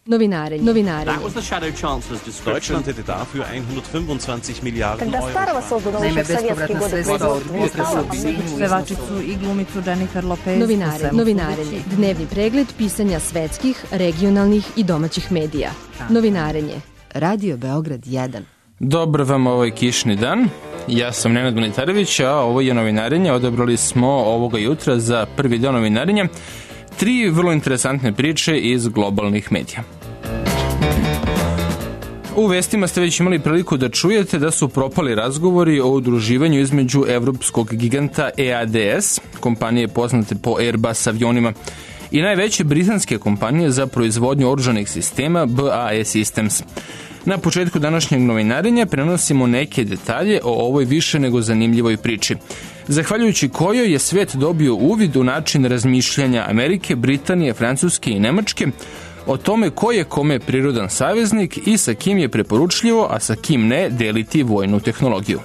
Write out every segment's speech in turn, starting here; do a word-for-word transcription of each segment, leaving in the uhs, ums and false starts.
Novinarenje. Novinarenje. Deutschland hätte dafür hundertfünfundzwanzig Miliarden Когда Старого создан еще в советские годы производство не стало, pevačicu i glumicu Jennifer Lopez. Novinare, novinarenje. Dnevni pregled pisanja svetskih, regionalnih i domaćih medija. Novinarenje. Radio Beograd jedan. Dobar vam ovaj kišni dan. Ja sam Nenad Militarević, a ovo je Novinarenje. Odabrali smo ovoga jutra za prvi deo Novinarenja tri vrlo interesantne priče iz globalnih medija. U vestima ste već imali priliku da čujete da su propali razgovori o udruživanju između evropskog giganta E A D S, kompanije poznate po Airbus avionima, i najveće britanske kompanije za proizvodnju oružanih sistema B A E Systems. Na početku današnjeg Novinarenja prenosimo neke detalje o ovoj više nego zanimljivoj priči, zahvaljujući kojoj je svet dobio uvid u način razmišljanja Amerike, Britanije, Francuske i Nemačke, o tome ko je kome prirodan saveznik i sa kim je preporučljivo, a sa kim ne, deliti vojnu tehnologiju.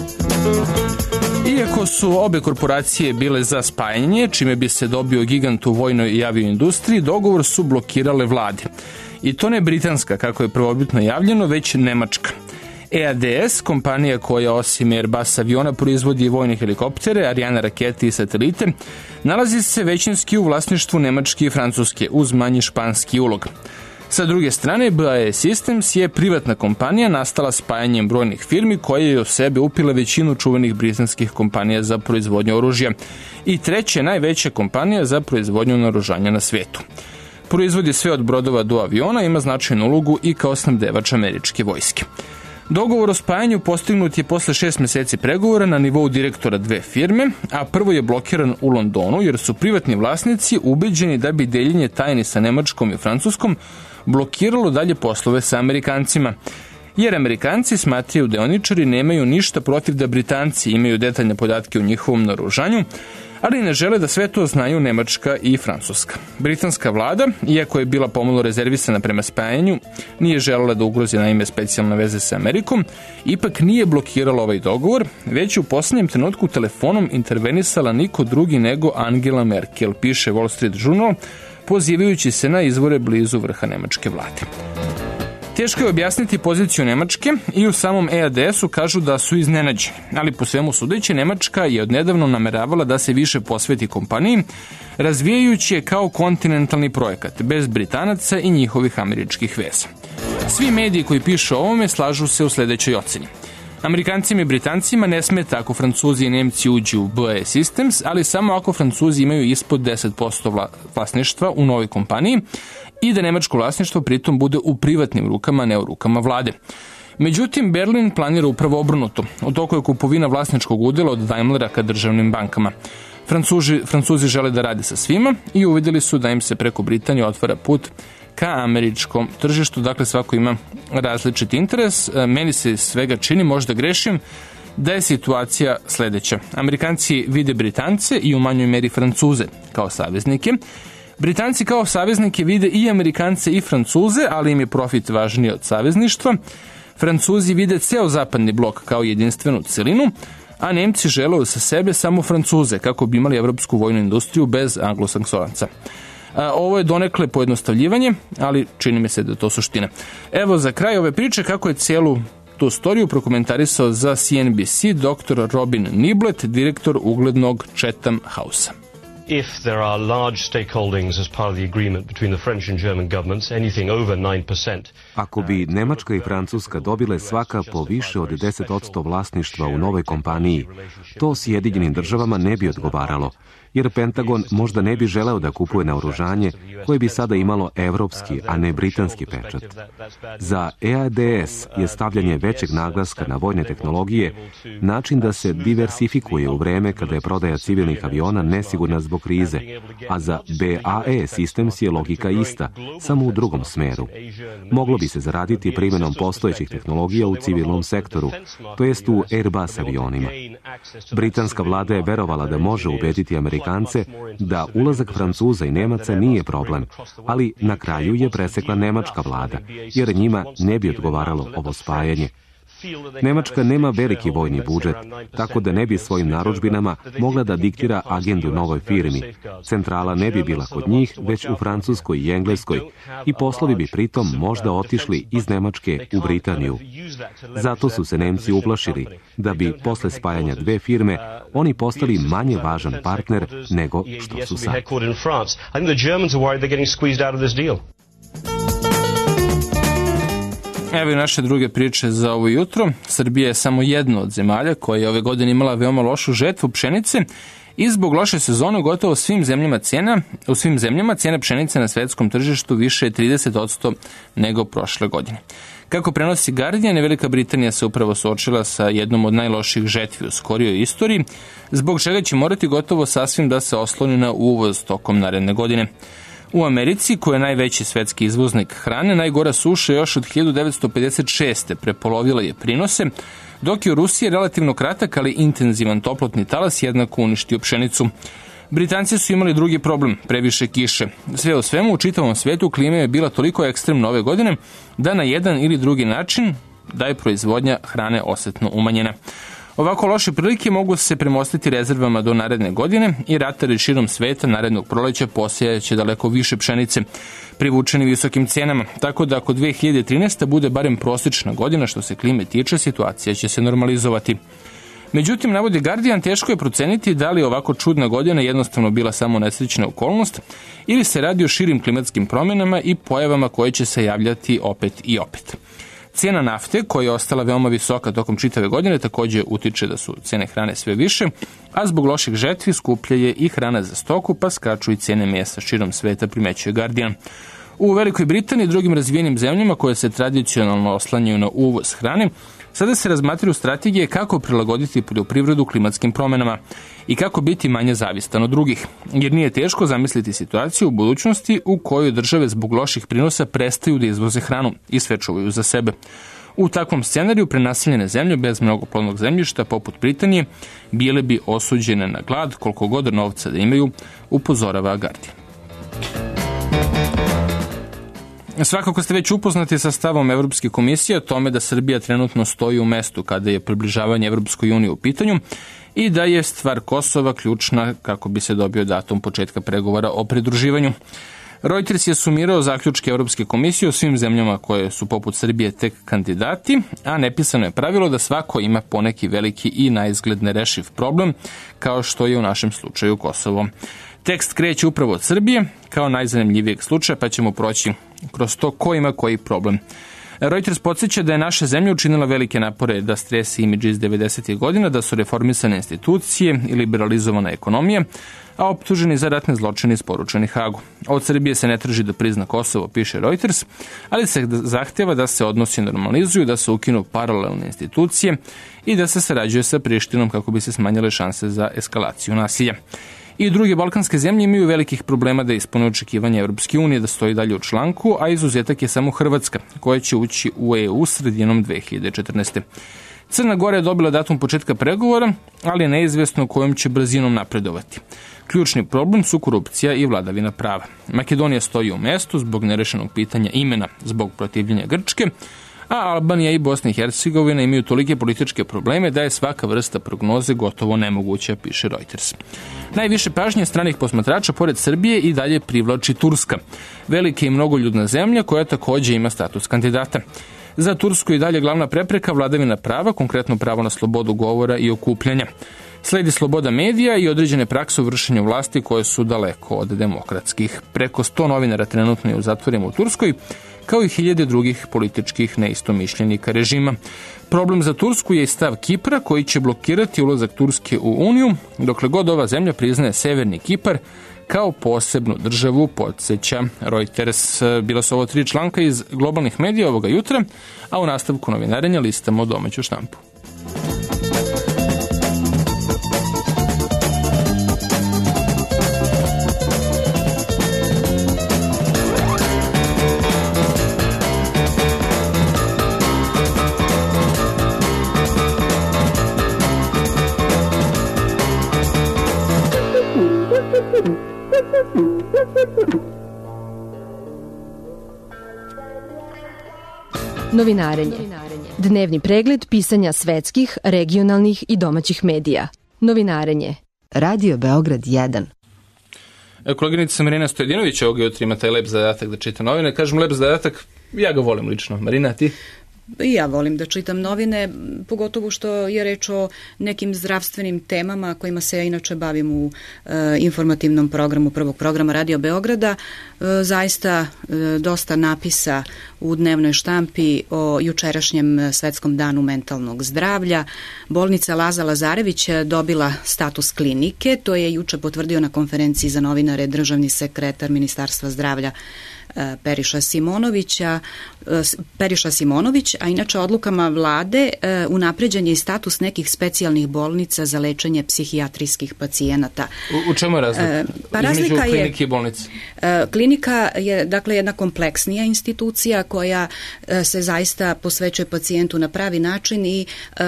Iako su obe korporacije bile za spajanje, čime bi se dobio gigant u vojnoj i avioindustriji, dogovor su blokirale vlade. I to ne britanska, kako je prvobitno javljeno, već nemačka. E A D S, kompanija koja osim Airbus aviona proizvodi vojne helikoptere, Ariane rakete i satelite, nalazi se većinski u vlasništvu Nemačke i Francuske, uz manji španski ulog. Sa druge strane, B A E Systems je privatna kompanija nastala spajanjem brojnih firmi koje je u sebe upile većinu čuvenih britanskih kompanija za proizvodnju oružja i treća najveća kompanija za proizvodnju naoružanja na svetu. Proizvodi sve od brodova do aviona, ima značajnu ulogu i kao snabdevač američke vojske. Dogovor o spajanju postignut je posle šest meseci pregovora na nivou direktora dve firme, a prvo je blokiran u Londonu jer su privatni vlasnici ubeđeni da bi deljenje tajni sa Nemačkom i Francuskom blokiralo dalje poslove sa Amerikancima. Jer Amerikanci, smatraju deoničari, nemaju ništa protiv da Britanci imaju detaljne podatke o njihovom naoružanju, ali ne žele da sve to znaju Nemačka i Francuska. Britanska vlada, iako je bila pomalo rezervisana prema spajanju, nije želela da ugrozi naime specijalne veze sa Amerikom, ipak nije blokirala ovaj dogovor, već u poslednjem trenutku telefonom intervenisala niko drugi nego Angela Merkel, piše Wall Street Journal, pozivajući se na izvore blizu vrha nemačke vlade. Teško je objasniti poziciju Nemačke i u samom E A D S-u kažu da su iznenađeni, ali po svemu sudeći Nemačka je odnedavno nameravala da se više posveti kompaniji, razvijajući je kao kontinentalni projekat, bez Britanaca i njihovih američkih veza. Svi mediji koji pišu o ovome slažu se u sledećoj oceni. Amerikancima i Britancima ne smeta ako Francuzi i Nemci uđu u B A E Systems, ali samo ako Francuzi imaju ispod deset posto vlasništva u novoj kompaniji i da nemačko vlasništvo pritom bude u privatnim rukama, ne u rukama vlade. Međutim, Berlin planira upravo obrnuto. U toku je kupovina vlasničkog udela od Daimlera ka državnim bankama. Francuzi, Francuzi žele da rade sa svima i uvideli su da im se preko Britanije otvara put ka američkom tržištu, dakle svako ima različit interes. Meni se svega čini, možda grešim, da je situacija sledeća. Amerikanci vide Britance i u manjoj meri Francuze kao saveznike. Britanci kao saveznike vide i Amerikance i Francuze, ali im je profit važniji od savezništva. Francuzi vide ceo zapadni blok kao jedinstvenu celinu, a Nemci žele sa sebe samo Francuze, kako bi imali evropsku vojnu industriju bez anglosaksonaca. Ovo je donekle pojednostavljivanje, ali čini mi se da je to suština. Evo za kraj ove priče kako je cijelu tu storiju prokomentarisao za C N B C doktor Robin Niblet, direktor uglednog Chatham House-a. If there are large stakeholdings as part of the agreement between the French and German governments, anything over nine percent. Ako bi Nemačka i Francuska dobile svaka po više od deset posto vlasništva u novoj kompaniji, to Sjedinjenim državama ne bi odgovaralo, jer Pentagon možda ne bi želeo da kupuje naoružanje koje bi sada imalo evropski, a ne britanski pečat. Za E A D S je stavljanje većeg naglaska na vojne tehnologije način da se diversifikuje u vreme kada je prodaja civilnih aviona nesigurna zbog krize, a za B A E Systems je logika ista, samo u drugom smeru. Moglo bi se zaraditi primjenom postojećih tehnologija u civilnom sektoru, to jest u Airbus avionima. Britanska vlada je verovala da može ubediti Amerikance da ulazak Francuza i Nemaca nije problem, ali na kraju je presekla nemačka vlada, jer njima ne bi odgovaralo ovo spajanje. Nemačka nema veliki vojni budžet, tako da ne bi svojim narudžbinama mogla da diktira agendu novoj firmi. Centrala ne bi bila kod njih, već u Francuskoj i Engleskoj, i poslovi bi pritom možda otišli iz Nemačke u Britaniju. Zato su se Nemci uplašili da bi posle spajanja dve firme oni postali manje važan partner nego što su sad. Evo i naše druge priče za ovo jutro. Srbija je samo jedna od zemalja koja je ove godine imala veoma lošu žetvu pšenice i zbog loše sezone gotovo svim zemljama cena, u svim zemljama cena pšenice na svetskom tržištu više je trideset posto nego prošle godine. Kako prenosi Guardian, Velika Britanija se upravo suočila sa jednom od najloših žetvi u skorijoj istoriji, zbog čega će morati gotovo sasvim da se osloni na uvoz tokom naredne godine. U Americi, koja je najveći svetski izvoznik hrane, najgora suša još od hiljadu devetsto pedeset šeste. prepolovila je prinose, dok je u Rusiji relativno kratak, ali intenzivan toplotni talas jednako uništio pšenicu. Britanci su imali drugi problem, previše kiše. Sve u svemu, u čitavom svetu klima je bila toliko ekstremna ove godine da na jedan ili drugi način da je proizvodnja hrane osetno umanjena. Ovako loše prilike mogu se premostiti rezervama do naredne godine i ratari širom sveta narednog proleća posejaće daleko više pšenice, privučeni visokim cenama, tako da ako dve hiljade trinaesta. bude barem prosječna godina što se klime tiče, situacija će se normalizovati. Međutim, navodi Guardian, teško je proceniti da li ovako čudna godina jednostavno bila samo nesrećna okolnost ili se radi o širim klimatskim promjenama i pojavama koje će se javljati opet i opet. Cijena nafte, koja je ostala veoma visoka tokom čitave godine, također utiče da su cene hrane sve više, a zbog loših žetvi skuplja je i hrana za stoku, pa skaču i cijene mesa širom sveta, primećuje Guardian. U Velikoj Britaniji i drugim razvijenim zemljama koje se tradicionalno oslanjaju na uvoz hrane, sada se razmatraju strategije kako prilagoditi poljoprivredu klimatskim promjenama i kako biti manje zavistan od drugih, jer nije teško zamisliti situaciju u budućnosti u kojoj države zbog loših prinosa prestaju da izvoze hranu i sve čuvaju za sebe. U takvom scenariju prenaseljene zemlje bez mnogo plodnog zemljišta poput Britanije bile bi osuđene na glad koliko god novca da imaju, upozorava Guardian. Svakako ste već upoznati sa stavom Evropske komisije o tome da Srbija trenutno stoji u mestu kada je približavanje Evropskoj uniji u pitanju i da je stvar Kosova ključna kako bi se dobio datum početka pregovora o pridruživanju. Reuters je sumirao zaključke Evropske komisije o svim zemljama koje su poput Srbije tek kandidati, a nepisano je pravilo da svako ima poneki veliki i naizgled nerešiv problem, kao što je u našem slučaju Kosovo. Tekst kreće upravo od Srbije, kao najzanimljivijeg slučaja, pa ćemo proći kroz to ko ima koji problem. Reuters podsjeća da je naša zemlja učinila velike napore da stresi imidž iz devedesetih godina, da su reformisane institucije i liberalizovana ekonomija, a optuženi za ratne zločine isporučeni Hagu. Od Srbije se ne traži da prizna Kosovo, piše Reuters, ali se zahtjeva da se odnosi normalizuju, da se ukinu paralelne institucije i da se sarađuje sa Prištinom kako bi se smanjile šanse za eskalaciju nasilja. I druge balkanske zemlje imaju velikih problema da ispune očekivanja Europske unije da stoji dalje u članku, a izuzetak je samo Hrvatska, koja će ući u E U sredinom dve hiljade četrnaeste. Crna Gora je dobila datum početka pregovora, ali je neizvjesno kojom će brzinom napredovati. Ključni problem su korupcija i vladavina prava. Makedonija stoji u mestu zbog nerešenog pitanja imena zbog protivljenja Grčke, a Albanija i Bosna i Hercegovina imaju tolike političke probleme da je svaka vrsta prognoze gotovo nemoguća, piše Reuters. Najviše pažnje stranih posmatrača pored Srbije i dalje privlači Turska, velika i mnogoljudna zemlja koja također ima status kandidata. Za Tursku je dalje glavna prepreka vladavina prava, konkretno pravo na slobodu govora i okupljanja. Sledi sloboda medija i određene prakse u vršenju vlasti koje su daleko od demokratskih. Preko sto novinara trenutno je u zatvorima u Turskoj, kao i hiljade drugih političkih neistomišljenika režima. Problem za Tursku je i stav Kipra koji će blokirati ulazak Turske u Uniju, dokle god ova zemlja priznaje Severni Kipar kao posebnu državu, podsjeća Reuters. Bila su ovo tri članka iz globalnih medija ovoga jutra, a u nastavku novinarenja listamo domaću štampu. Novinarenje. Dnevni pregled pisanja svetskih, regionalnih i domaćih medija. Novinarenje. Radio Beograd jedan. Koleginica Marina Stojedinović ovog jutra ima taj lep zadatak da čita novine. Kažem lep zadatak, ja ga volim lično. Marina, ti? I ja volim da čitam novine, pogotovo što je reč o nekim zdravstvenim temama kojima se ja inače bavim u e, informativnom programu prvog programa Radio Beograda. E, zaista e, dosta napisa u dnevnoj štampi o jučerašnjem svetskom danu mentalnog zdravlja. Bolnica Laza Lazarević dobila status klinike, to je juče potvrdio na konferenciji za novinare državni sekretar Ministarstva zdravlja Periša Simonovića, Periša Simonović, a inače odlukama vlade unapređen je i status nekih specijalnih bolnica za lečenje psihijatrijskih pacijenata. U, u čemu je razlika? Pa razlika između klinike i bolnice? Klinika je dakle jedna kompleksnija institucija koja se zaista posvećuje pacijentu na pravi način i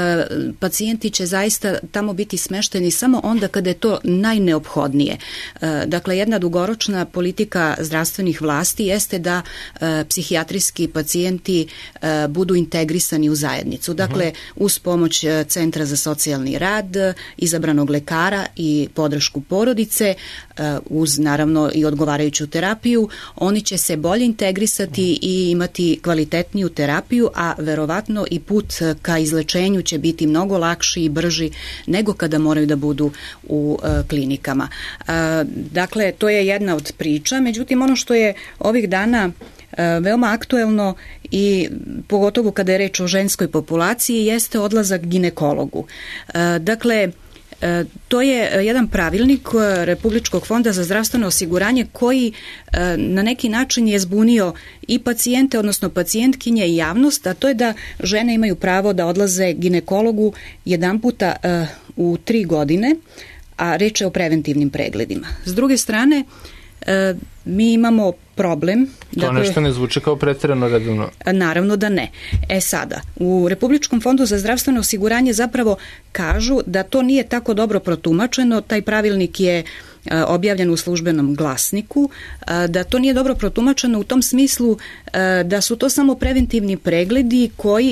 pacijenti će zaista tamo biti smešteni samo onda kada je to najneophodnije. Dakle, jedna dugoročna politika zdravstvenih vlasti jeste da e, psihijatrijski pacijenti e, budu integrisani u zajednicu. Dakle, uh-huh. uz pomoć Centra za socijalni rad, izabranog lekara i podršku porodice, e, uz naravno i odgovarajuću terapiju, oni će se bolje integrisati uh-huh. i imati kvalitetniju terapiju, a verovatno i put ka izlečenju će biti mnogo lakši i brži nego kada moraju da budu u e, klinikama. E, dakle, to je jedna od priča, međutim ono što je ovih dana e, veoma aktuelno i pogotovo kada je reč o ženskoj populaciji jeste odlazak ginekologu. E, dakle, e, to je jedan pravilnik Republičkog fonda za zdravstveno osiguranje koji e, na neki način je zbunio i pacijente, odnosno pacijentkinje i javnost, a to je da žene imaju pravo da odlaze ginekologu jedan puta e, u tri godine, a reč je o preventivnim pregledima. S druge strane, E, mi imamo problem. To dakle, nešto ne zvuči kao pretjerano redovno. Naravno da ne. E sada, u Republičkom fondu za zdravstveno osiguranje zapravo kažu da to nije tako dobro protumačeno, taj pravilnik je e, objavljen u službenom glasniku, e, da to nije dobro protumačeno u tom smislu e, da su to samo preventivni pregledi koji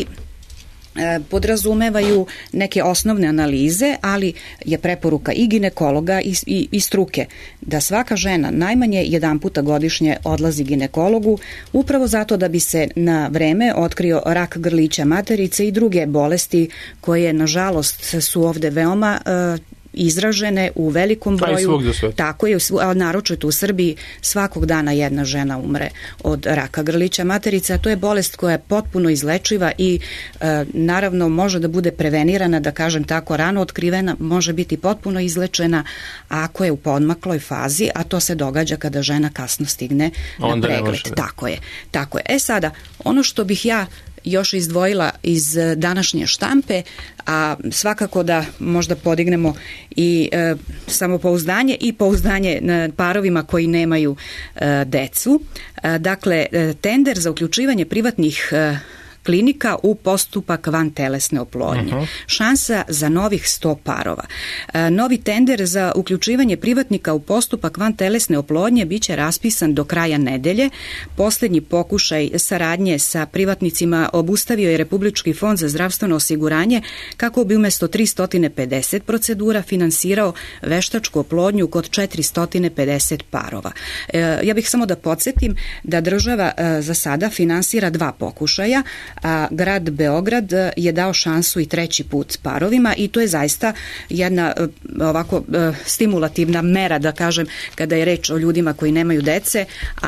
podrazumevaju neke osnovne analize, ali je preporuka i ginekologa i, i, i struke da svaka žena najmanje jedan puta godišnje odlazi ginekologu upravo zato da bi se na vreme otkrio rak grlića materice i druge bolesti koje nažalost su ovde veoma uh, izražene u velikom broju. Tako je, a naročito u Srbiji svakog dana jedna žena umre od raka grlića materice, a to je bolest koja je potpuno izlečiva i e, naravno može da bude prevenirana, da kažem tako, rano otkrivena, može biti potpuno izlečena ako je u podmakloj fazi, a to se događa kada žena kasno stigne na pregled. Tako je, tako je. E sada, ono što bih ja još izdvojila iz današnje štampe, a svakako da možda podignemo i e, samopouzdanje i pouzdanje na parovima koji nemaju e, decu. E, dakle, tender za uključivanje privatnih e, klinika u postupak vantelesne oplodnje. Uh-huh. Šansa za novih sto parova. E, novi tender za uključivanje privatnika u postupak vantelesne oplodnje biće raspisan do kraja nedelje. Poslednji pokušaj saradnje sa privatnicima obustavio je Republički fond za zdravstveno osiguranje kako bi umesto tristo pedeset procedura finansirao veštačku oplodnju kod četiristo pedeset parova. E, ja bih samo da podsjetim da država e, za sada finansira dva pokušaja, a grad Beograd je dao šansu i treći put parovima i to je zaista jedna ovako stimulativna mera, da kažem, kada je reč o ljudima koji nemaju dece,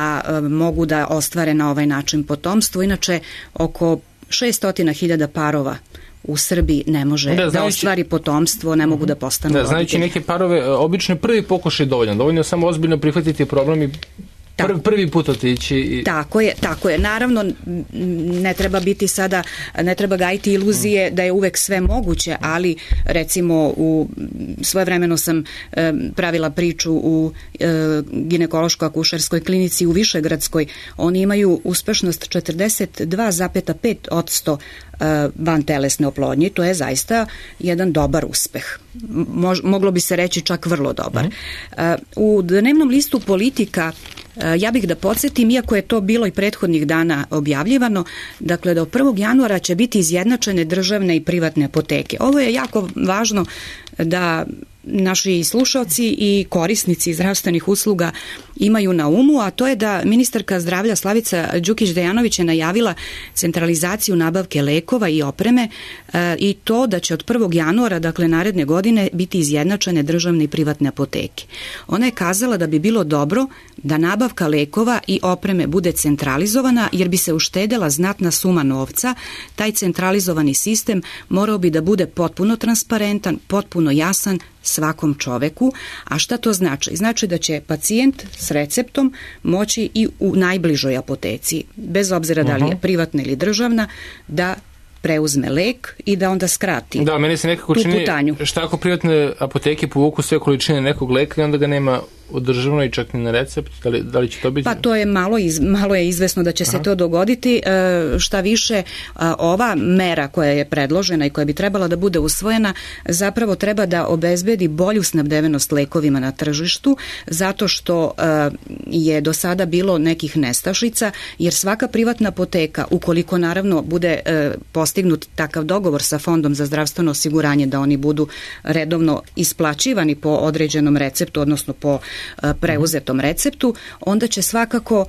a mogu da ostvare na ovaj način potomstvo. Inače, oko šesto hiljada parova u Srbiji ne može da, znajući, da ostvari potomstvo, ne mogu da postanu da, roditelji. Znajući neke parove, obično prvi pokušaj dovoljan, dovoljno je samo ozbiljno prihvatiti problem i Prvi, prvi put otići. I... Tako je, tako je. Naravno, ne treba biti sada, ne treba gajiti iluzije da je uvek sve moguće, ali recimo u svojevremeno sam e, pravila priču u e, ginekološko-akušerskoj klinici u Višegradskoj. Oni imaju uspešnost četrdeset dva zarez pet posto vantelesne oplodnje. To je zaista jedan dobar uspeh. mož, moglo bi se reći čak vrlo dobar. Mm-hmm. U dnevnom listu Politika ja bih da podsjetim, iako je to bilo i prethodnih dana objavljivano, dakle da od prvog januara će biti izjednačene državne i privatne apoteke. Ovo je jako važno da naši slušalci i korisnici zdravstvenih usluga imaju na umu, a to je da ministarka zdravlja Slavica Đukić-Dejanović je najavila centralizaciju nabavke lekova i opreme e, i to da će od prvog januara, dakle naredne godine, biti izjednačene državne i privatne apoteke. Ona je kazala da bi bilo dobro da nabavka lekova i opreme bude centralizovana, jer bi se uštedela znatna suma novca. Taj centralizovani sistem morao bi da bude potpuno transparentan, potpuno jasan svakom čoveku. A šta to znači? Znači da će pacijent s receptom moći i u najbližoj apoteci, bez obzira da li je privatna ili državna, da preuzme lek i da onda skrati da, meni se nekako tu čini, putanju. Šta ako privatne apoteke povuku sve količine nekog leka i onda ga nema održavno i čak ni na recept, da li, da li će to biti? Pa to je malo, iz, malo je izvesno da će Aha. se to dogoditi. E, šta više, e, ova mera koja je predložena i koja bi trebala da bude usvojena, zapravo treba da obezbedi bolju snabdevenost lekovima na tržištu, zato što e, je do sada bilo nekih nestašica, jer svaka privatna apoteka, ukoliko naravno bude e, postignut takav dogovor sa Fondom za zdravstveno osiguranje, da oni budu redovno isplaćivani po određenom receptu, odnosno po preuzetom receptu, onda će svakako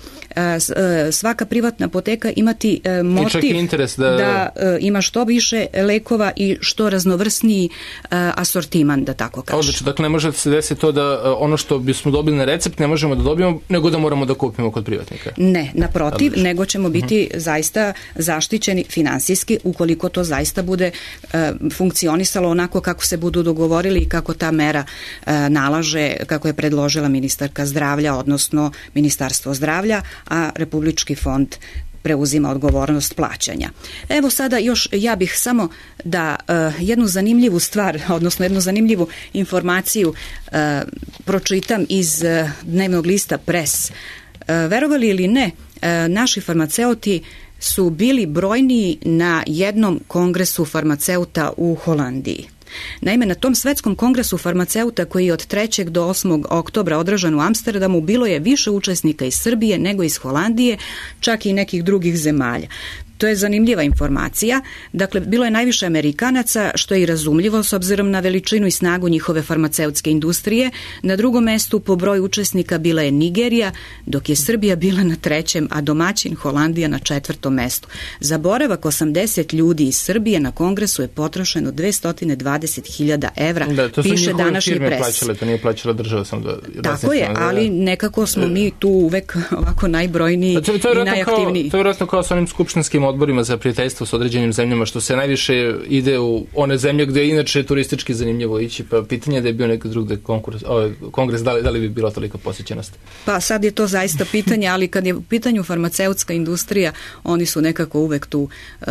svaka privatna apoteka imati motiv da... da ima što više lekova i što raznovrsniji asortiman, da tako kažem. Odlično, dakle ne može da se desi to da ono što bismo dobili na recept ne možemo da dobijemo, nego da moramo da kupimo kod privatnika. Ne, naprotiv, Odlično. nego ćemo biti uh-huh. zaista zaštićeni finansijski, ukoliko to zaista bude funkcionisalo onako kako se budu dogovorili i kako ta mera nalaže, kako je predložila ministarka zdravlja, odnosno Ministarstvo zdravlja, a Republički fond preuzima odgovornost plaćanja. Evo sada još ja bih samo da uh, jednu zanimljivu stvar, odnosno jednu zanimljivu informaciju uh, pročitam iz uh, dnevnog lista Pres. Uh, verovali ili ne, uh, naši farmaceuti su bili brojniji na jednom kongresu farmaceuta u Holandiji. Naime, na tom svetskom kongresu farmaceuta koji je od trećeg do osmog oktobra održan u Amsterdamu bilo je više učesnika iz Srbije nego iz Holandije, čak i nekih drugih zemalja. To je zanimljiva informacija. Dakle, bilo je najviše Amerikanaca, što je i razumljivo s obzirom na veličinu i snagu njihove farmaceutske industrije. Na drugom mestu po broju učesnika bila je Nigerija, dok je Srbija bila na trećem, a domaćin Holandija na četvrtom mestu. Za boravak osamdeset ljudi iz Srbije na kongresu je potrošeno dvesta dvadeset hiljada evra, da, piše današnji Pres. Plaćale, to nije plaćala država. Sam da, Tako je, ali nekako smo mi tu uvek ovako najbrojniji to, to i najaktivniji. Kao, to je vjerojatno kao sa onim skupštinskim odborima za prijateljstvo s određenim zemljama, što se najviše ide u one zemlje gde je inače turistički zanimljivo ići, pa pitanje je da je bio neki drugde konkurs, ovaj, kongres, da li, da li bi bila toliko posjećenost? Pa sad je to zaista pitanje, ali kad je u pitanju farmaceutska industrija, oni su nekako uvek tu uh,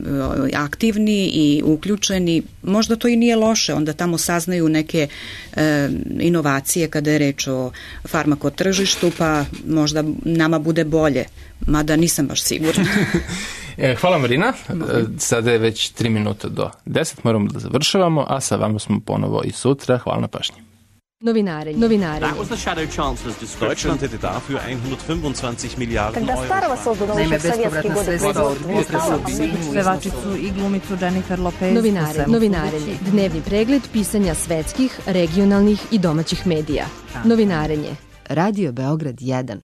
aktivni i uključeni. Možda to i nije loše, onda tamo saznaju neke uh, inovacije kada je reč o farmakotržištu, pa možda nama bude bolje, mada nisam baš sigurna. Hvala Marina, sada je već tri minuta do deset, moramo da završavamo, a sa vama smo ponovo i sutra. Hvala na pažnji. Novinarenje. Novinarenje. That was the Shadow Chancellor's description. Deutschland hätte dafür hundertfünfundzwanzig Milliarden Когда Старого создано еще в советские годы производство, pevačicu i glumicu Jennifer Lopez. Novinarenje. Novinarenje. Dnevni pregled pisanja svetskih, regionalnih i domaćih medija. Novinarenje. Radio Beograd jedan.